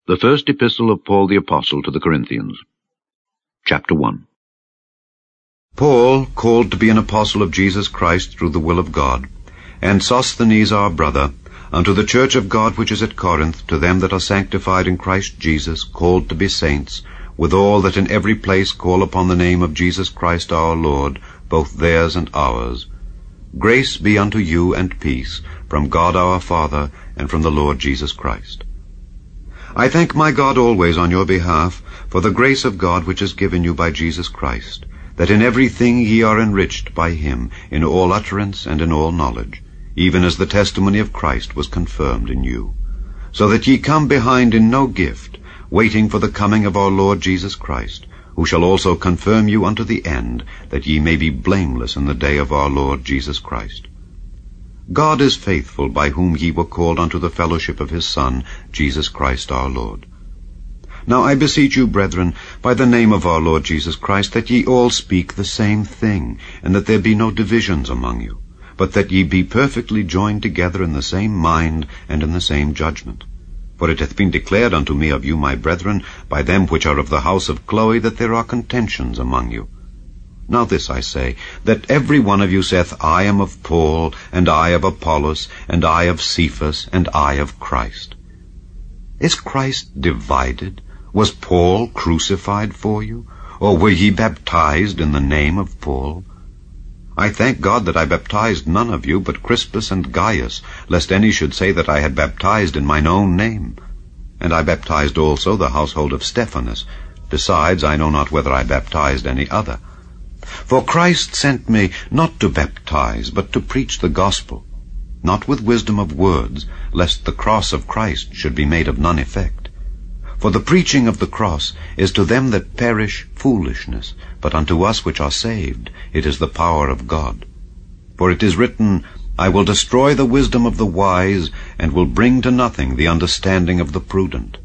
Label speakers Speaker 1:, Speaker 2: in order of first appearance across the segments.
Speaker 1: The First Epistle of Paul the Apostle to the Corinthians. Chapter 1.
Speaker 2: Paul, called to be an apostle of Jesus Christ through the will of God, and Sosthenes our brother, unto the church of God which is at Corinth, to them that are sanctified in Christ Jesus, called to be saints, with all that in every place call upon the name of Jesus Christ our Lord, both theirs and ours. Grace be unto you and peace, from God our Father, and from the Lord Jesus Christ. I thank my God always on your behalf for the grace of God which is given you by Jesus Christ, that in everything ye are enriched by him, in all utterance and in all knowledge, even as the testimony of Christ was confirmed in you, so that ye come behind in no gift, waiting for the coming of our Lord Jesus Christ, who shall also confirm you unto the end, that ye may be blameless in the day of our Lord Jesus Christ. God is faithful, by whom ye were called unto the fellowship of his Son, Jesus Christ our Lord. Now I beseech you, brethren, by the name of our Lord Jesus Christ, that ye all speak the same thing, and that there be no divisions among you, but that ye be perfectly joined together in the same mind and in the same judgment. For it hath been declared unto me of you, my brethren, by them which are of the house of Chloe, that there are contentions among you. Now this I say, that every one of you saith, I am of Paul, and I of Apollos, and I of Cephas, and I of Christ. Is Christ divided? Was Paul crucified for you? Or were ye baptized in the name of Paul? I thank God that I baptized none of you but Crispus and Gaius, lest any should say that I had baptized in mine own name. And I baptized also the household of Stephanas. Besides, I know not whether I baptized any other. For Christ sent me not to baptize, but to preach the gospel, not with wisdom of words, lest the cross of Christ should be made of none effect. For the preaching of the cross is to them that perish foolishness, but unto us which are saved it is the power of God. For it is written, I will destroy the wisdom of the wise, and will bring to nothing the understanding of the prudent.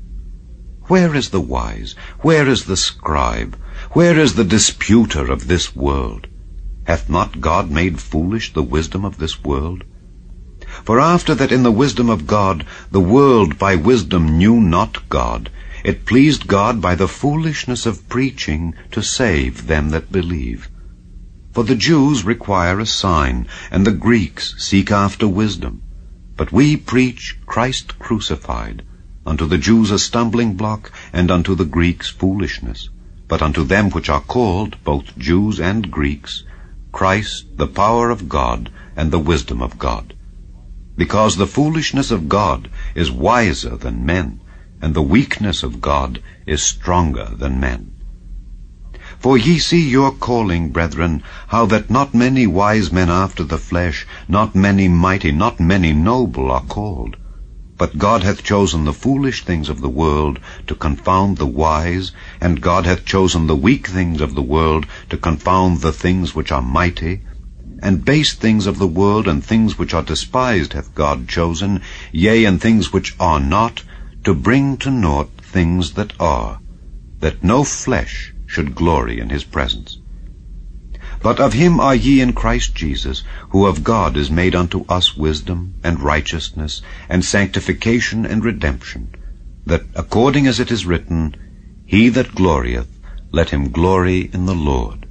Speaker 2: Where is the wise? Where is the scribe? Where is the disputer of this world? Hath not God made foolish the wisdom of this world? For after that in the wisdom of God the world by wisdom knew not God, it pleased God by the foolishness of preaching to save them that believe. For the Jews require a sign, and the Greeks seek after wisdom. But we preach Christ crucified, unto the Jews a stumbling block, and unto the Greeks foolishness. But unto them which are called, both Jews and Greeks, Christ the power of God and the wisdom of God. Because the foolishness of God is wiser than men, and the weakness of God is stronger than men. For ye see your calling, brethren, how that not many wise men after the flesh, not many mighty, not many noble are called. But God hath chosen the foolish things of the world to confound the wise, and God hath chosen the weak things of the world to confound the things which are mighty. And base things of the world and things which are despised hath God chosen, yea, and things which are not, to bring to naught things that are, that no flesh should glory in his presence. But of him are ye in Christ Jesus, who of God is made unto us wisdom, and righteousness, and sanctification, and redemption, that according as it is written, He that glorieth, let him glory in the Lord.